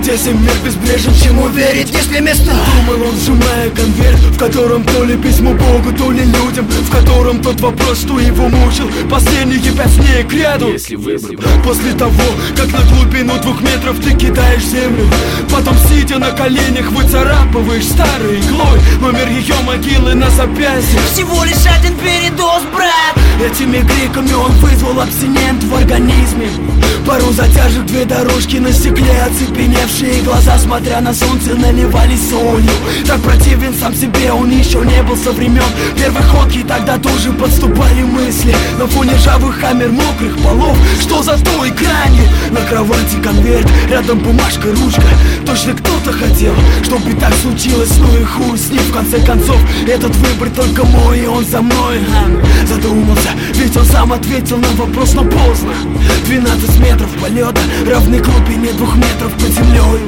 Здесь и мир безбрежен, чему верить, если место? Думал он, сжимая конверт, в котором то ли письмо Богу, то ли людям, в котором тот вопрос, что его мучил последние 5 дней к ряду. Если выбор, после того, как на глубину 2 метров ты кидаешь землю, потом сидя на коленях выцарапываешь старой иглой номер ее могилы на запястье. Всего лишь один передоз, брат. Этими криками он вызвал абстинент в организме. Пару затяжек, 2 дорожки на стекле, оцепеневшие глаза, смотря на солнце, наливались солью. Так противен сам себе он еще не был со времен первой ходки, тогда тоже подступали мысли. На фоне ржавых камер, мокрых полов, что за той гранью? На кровати конверт, рядом бумажка, ручка. Точно кто-то хотел, чтобы так случилось, ну и хуй с ним. В конце концов, этот выбор только мой, и он за мной. Задумался, ведь он сам ответил на вопрос, но поздно. 12 метров полета равны глубине 2 метров под землей.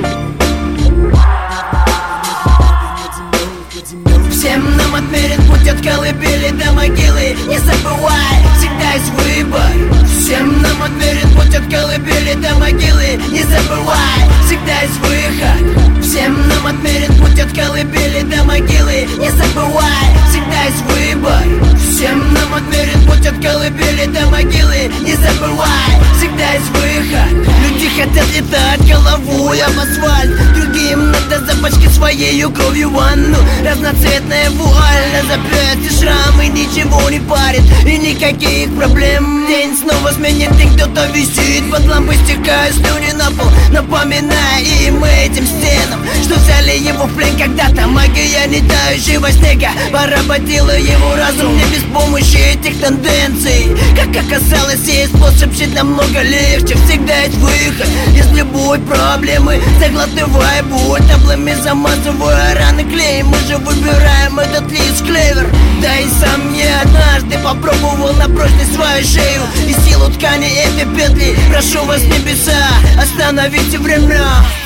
Всем нам отмерен путь от колыбели до могилы. Не забывай, всегда есть выбор. Всем нам отмерен путь от колыбели до могилы. Не забывай, всегда есть выход. Всем нам отмерен путь от колыбели до могилы. Не забывай, всегда есть выбор. Всем нам отмерен путь от колыбели до могилы. Не забывай, всегда есть выход. Люди хотят летать головой об асфальт, другим надо запачкать своей кровью ванну. Разноцветная вуаль на запястье, шрамы ничего не парит и никаких проблем. День снова сменит, и кто-то висит под лампой, стекая слюни на пол, напоминая им этим стенам, что взяли его в плен когда-то. Магия не тающего снега поработила его разум не без помощи этих тенденций. Как оказалось, есть способ жить намного легче. Всегда есть выход из любой проблемы. Заглатывая боль, таблами замазывая раны клеем. Мы же выбираем этот лист клевер. Да и сам я однажды попробовал на прочность свою шею и силу ткани этой петли. Прошу вас, небеса, остановите время.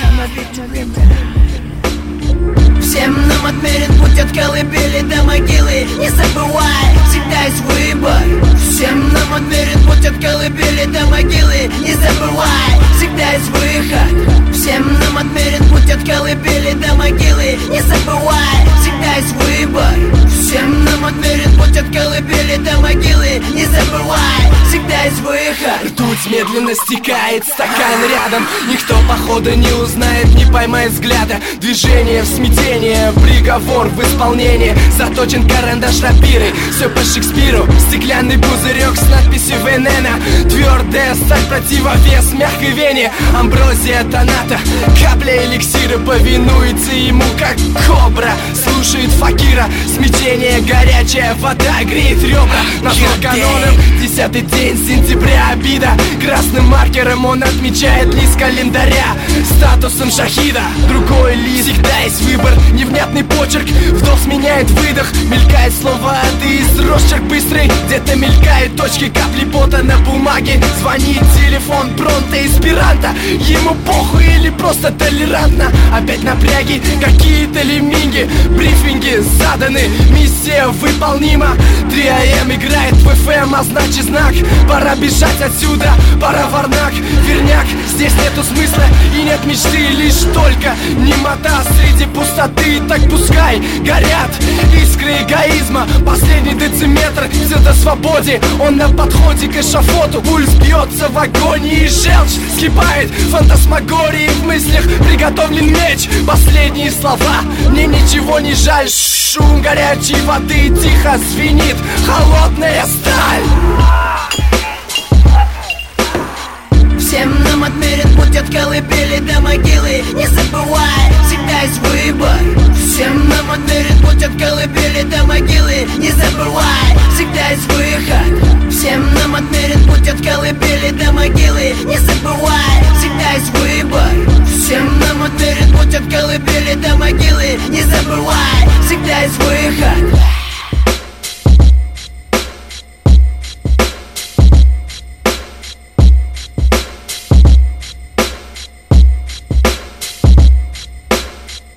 Всем нам отмерен путь от колыбели до могилы. Не забывай, всегда есть выбор. Всем нам отмерен путь от колыбели до могилы. Не забывай, всегда есть выход. Всем нам отмерен путь от колыбели до могилы. Не забывай, всегда есть выбор. Всем нам отмерен путь от колыбели до могилы. Не забывай, всегда есть выход. Ртуть медленно стекает, стакан рядом. Никто походу не узнает, не поймает взгляда. Движение в смятение, приговор в исполнении. Заточен карандаш рапирой, все по Шекспиру. Стеклянный пузырек с надписью «Венена». Твердая сталь, противовес мягкой вене. Амброзия тоната, капля эликсира. Повинуется ему как кобра, слушает факира. Смятение, горячая вода греет ребра. Назвал каноном 10-й день сентября, обида. Красным маркером он отмечает лист календаря статусом шахида. Другой лист, всегда есть выбор. Невнятный почерк, вдох сменяет выдох. Мелькает слово, а ты из росчерк быстрый. Где-то мелькают точки, капли пота на бумаге. Звонит телефон Бронте эсперанто. Ему похуй или просто толерантно. Опять напряги, какие-то лемминги. Брифинги заданы, миссия выполнима. 3 АМ играет в ФМ, а значит знак. Пора бежать отсюда, пора Варнак. Верняк, здесь нету смысла и нет мечты. Лишь только немота среди пустоты. Так пускай горят искры эгоизма. Последний дециметр где-то свободе. Он на подходе к эшафоту. Пульс бьется в агонии, желчь скипает фантасмагории. В мыслях приготовлен меч. Последние слова, мне ничего не жаль. Шум горячей воды тихо звенит холодная сталь. Всем нам отмерен путь от колыбели до могилы. Не забывай, всегда есть выбор. Всем нам отмерен путь от колыбели до могилы. Не забывай, всегда есть выход. Всем нам отмерен путь от колыбели до могилы. Не забывай, всегда есть выбор. Всем нам отмерен путь от колыбели до могилы. Не забывай, всегда есть выход.